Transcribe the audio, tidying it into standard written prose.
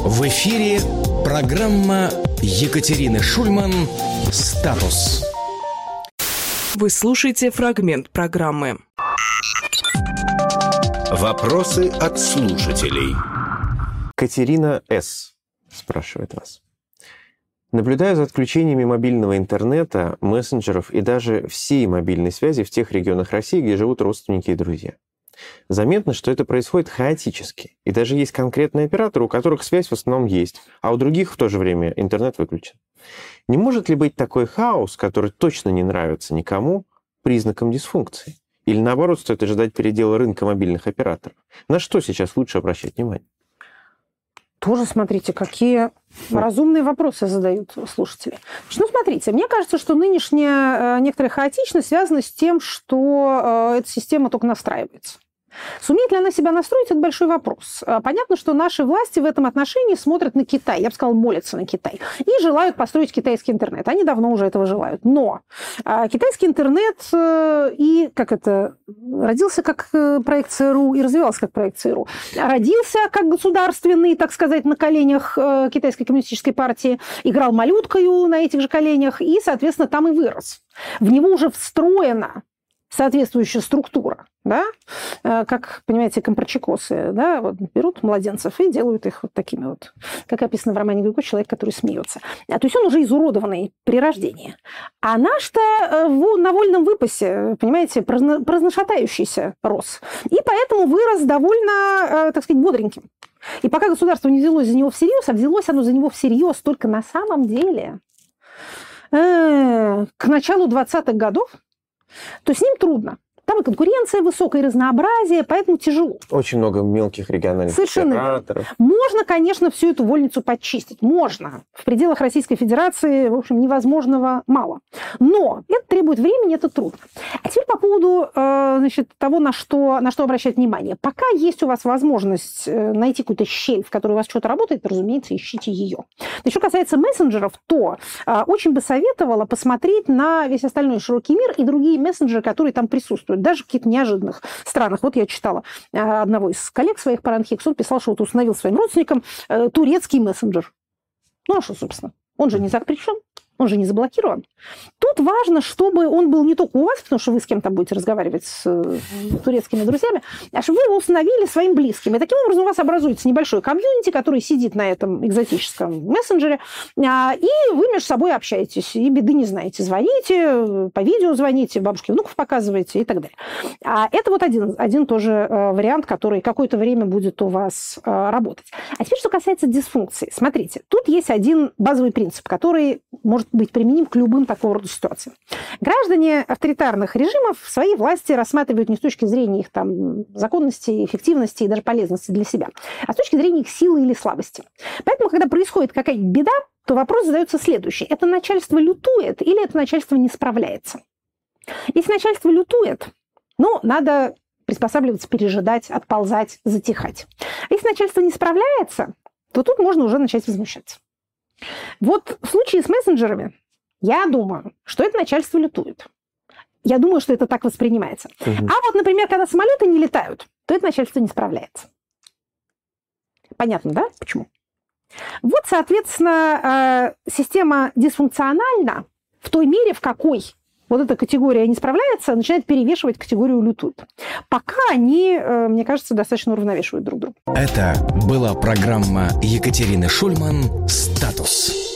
В эфире программа Екатерины Шульман «Статус». Вы слушаете фрагмент программы. Вопросы от слушателей. Катерина С. спрашивает вас. Наблюдая за отключениями мобильного интернета, мессенджеров и даже всей мобильной связи в тех регионах России, где живут родственники и друзья. Заметно, что это происходит хаотически. И даже есть конкретные операторы, у которых связь в основном есть, а у других в то же время интернет выключен. Не может ли быть такой хаос, который точно не нравится никому, признаком дисфункции? Или наоборот, стоит ожидать передела рынка мобильных операторов? На что сейчас лучше обращать внимание? Тоже смотрите, какие разумные вопросы задают слушатели. Смотрите, мне кажется, что нынешняя некоторая хаотичность связана с тем, что эта система только настраивается. Сумеет ли она себя настроить, это большой вопрос. Понятно, что наши власти в этом отношении смотрят на Китай, я бы сказала, молятся на Китай, и желают построить китайский интернет. Они давно уже этого желают. Но китайский интернет родился как проект ЦРУ и развивался как проект ЦРУ. Родился как государственный, так сказать, на коленях Китайской коммунистической партии, играл малюткою на этих же коленях и, соответственно, там и вырос. В него уже встроена соответствующая структура, да, как, понимаете, компрочекосы, да, вот берут младенцев и делают их вот такими вот, как описано в романе Гюго, человек, который смеется. То есть он уже изуродованный при рождении. А наш-то на вольном выпасе, понимаете, праздношатающийся рос. И поэтому вырос довольно, так сказать, бодреньким. И пока государство не взялось за него всерьез, а взялось оно за него всерьез только на самом деле к началу 20-х годов, то с ним трудно. Там и конкуренция высокая, и разнообразие, поэтому тяжело. Очень много мелких региональных операторов. Можно, конечно, всю эту вольницу подчистить. Можно. В пределах Российской Федерации, в общем, невозможного мало. Но это требует времени, это трудно. А теперь по поводу того, на что обращать внимание. Пока есть у вас возможность найти какую-то щель, в которой у вас что-то работает, разумеется, ищите ее. Что касается мессенджеров, то очень бы советовала посмотреть на весь остальной широкий мир и другие мессенджеры, которые там присутствуют. Даже в каких-то неожиданных странах. Вот я читала одного из коллег своих по Ранхикс, он писал, что вот установил своим родственникам турецкий мессенджер. Ну, а что, собственно? Он же не запрещен, он же не заблокирован. Тут важно, чтобы он был не только у вас, потому что вы с кем-то будете разговаривать с турецкими друзьями, а чтобы вы его установили своим близким. И таким образом у вас образуется небольшой комьюнити, который сидит на этом экзотическом мессенджере, и вы между собой общаетесь, и беды не знаете. Звоните, по видео звоните, бабушке внуков показываете и так далее. Это вот один тоже вариант, который какое-то время будет у вас работать. А теперь, что касается дисфункции. Смотрите, тут есть один базовый принцип, который может быть применим к любым такого рода ситуациям. Граждане авторитарных режимов свои власти рассматривают не с точки зрения их там законности, эффективности и даже полезности для себя, а с точки зрения их силы или слабости. Поэтому, когда происходит какая-то беда, то вопрос задается следующий. Это начальство лютует или это начальство не справляется? Если начальство лютует, надо приспосабливаться, пережидать, отползать, затихать. А если начальство не справляется, то тут можно уже начать возмущаться. Вот в случае с мессенджерами я думаю, что это начальство лютует. Я думаю, что это так воспринимается. А вот, например, когда самолеты не летают, то это начальство не справляется. Понятно, да? Почему? Вот, соответственно, система дисфункциональна в той мере, в какой вот эта категория не справляется, начинает перевешивать категорию лютует. Пока они, мне кажется, достаточно уравновешивают друг друга. Это была программа Екатерины Шульман «Статус».